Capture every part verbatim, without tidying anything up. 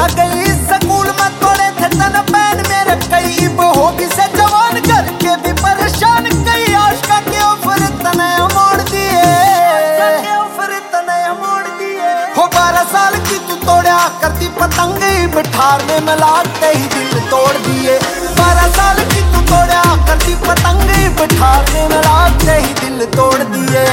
ना गई स्कूल में थोड़े थे तन बैन मेरे कई इब होगी से जवान करके भी परेशान कई आशका के ऑफर तने मोड़ दिए ऑफर तने मोड़ दिए हो बारह साल की तू तोड़ा करती पतंग बिठार में मिलाते ही दिल तोड़ दिए बारह साल की तू तोड़ा करती पतंग बिठार में मिलाते ही दिल तोड़ दिए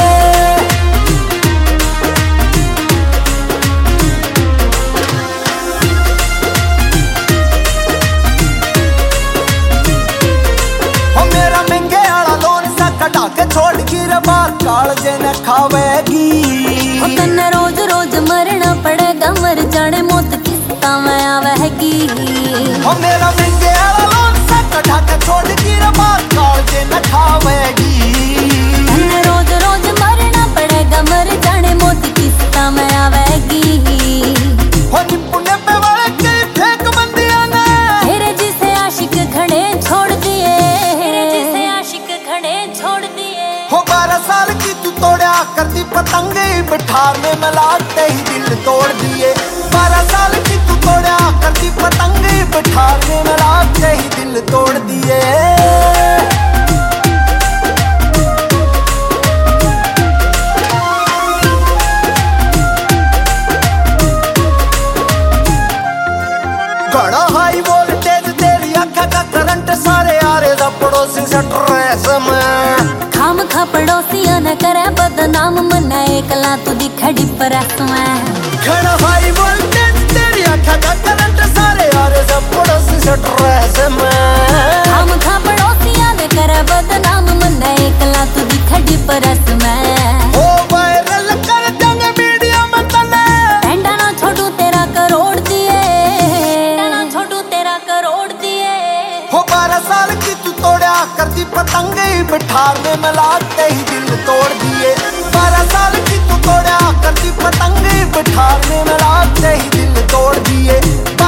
छोड़ की रबार काल जेने खावेगी तन्ने रोज रोज मरना पड़ेगा मर जाने मौत किस्ता में आवेगी ओ मेरा महंगे वाला लोन सा कढ़ा के छोड़ की रबार काल जेने खावेगी तन्ने रोज रोज मरना पड़ेगा मर जाने मौत किस्ता में आवेगी हो निपुणे पे वाले के फेंक बंदियां ने तेरे जिसे आशिक खड़े छोड़ दिए तेरे जिसे आशिक खड़े छोड़ दिए हो बारह साल की तू तोड़ा करती पतंग बिठार में मिलाते ही दिल तोड़ दिए बारह साल की तू तोड़ा करती पतंग बिठार में मिलाते ही दिल तोड़ दिए घड़ा हाई वोल्टेज तेरी आंखा का करंट सारे आरे दा पड़ोसी से ट्रेस में खाम खा पड़ोसिया न करे बदनाम मना एकला तू दिखड़ी परस में घड़ा हाई वोल्टेज तेरी आंखा का करंट सारे आरे दा पड़ोसी से ट्रेस में खाम खा पड़ोसिया न करे बदनाम मना एकला तू दिखड़ी परस में ओ वायरल कर देंगे मीडिया में तने पेंडा ना छोड़ू तेरा करोड़ दिए पेंडा ना छोड़ू तेरा करोड़ दिए हो बारह साल की तू तोड़ा करती पतंग बिठार में मिलाते ही दिल तोड़ दिए बारह साल की तू तोड़ा करती पतंग बिठार में मिलाते ही दिल तोड़ दिए।